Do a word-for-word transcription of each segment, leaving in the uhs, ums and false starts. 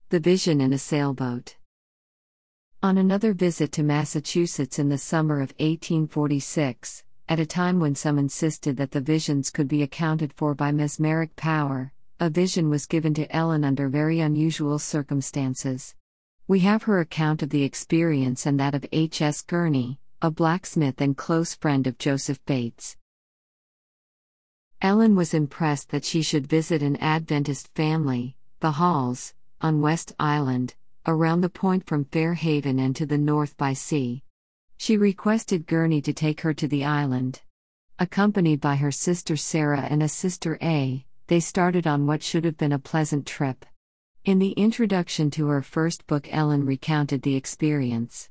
The Vision in a Sailboat. On another visit to Massachusetts in the summer of eighteen forty-six, at a time when some insisted that the visions could be accounted for by mesmeric power, a vision was given to Ellen under very unusual circumstances. We have her account of the experience and that of H S Gurney, a blacksmith and close friend of Joseph Bates. Ellen was impressed that she should visit an Adventist family, the Halls, on West Island, around the point from Fairhaven and to the north by sea. She requested Gurney to take her to the island. Accompanied by her sister Sarah and a sister A, they started on what should have been a pleasant trip. In the introduction to her first book, Ellen recounted the experience.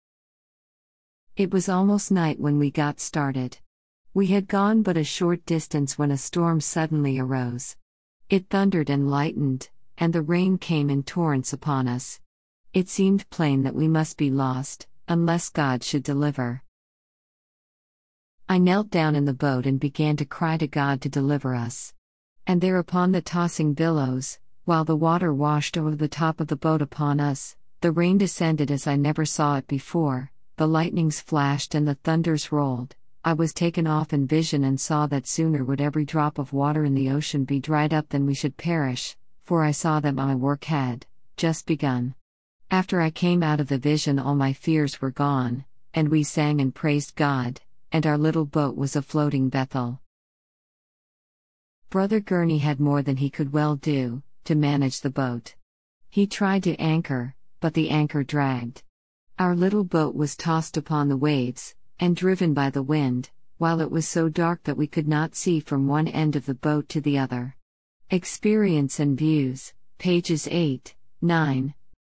It was almost night when we got started. We had gone but a short distance when a storm suddenly arose. It thundered and lightened, and the rain came in torrents upon us. It seemed plain that we must be lost, unless God should deliver. I knelt down in the boat and began to cry to God to deliver us. And thereupon the tossing billows, while the water washed over the top of the boat upon us, the rain descended as I never saw it before, the lightnings flashed and the thunders rolled. I was taken off in vision and saw that sooner would every drop of water in the ocean be dried up than we should perish, for I saw that my work had just begun. After I came out of the vision, all my fears were gone, and we sang and praised God, and our little boat was a floating Bethel. Brother Gurney had more than he could well do to manage the boat. He tried to anchor, but the anchor dragged. Our little boat was tossed upon the waves, and driven by the wind, while it was so dark that we could not see from one end of the boat to the other. Experience and Views, pages eight, nine.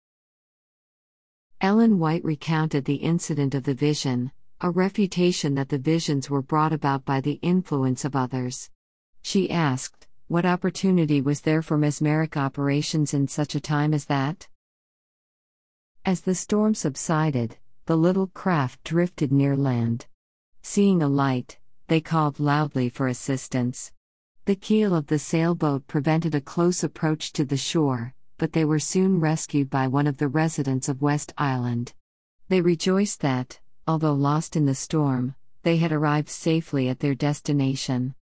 Ellen White recounted the incident of the vision, a refutation that the visions were brought about by the influence of others. She asked, what opportunity was there for mesmeric operations in such a time as that? As the storm subsided, the little craft drifted near land. Seeing a light, they called loudly for assistance. The keel of the sailboat prevented a close approach to the shore, but they were soon rescued by one of the residents of West Island. They rejoiced that, although lost in the storm, they had arrived safely at their destination.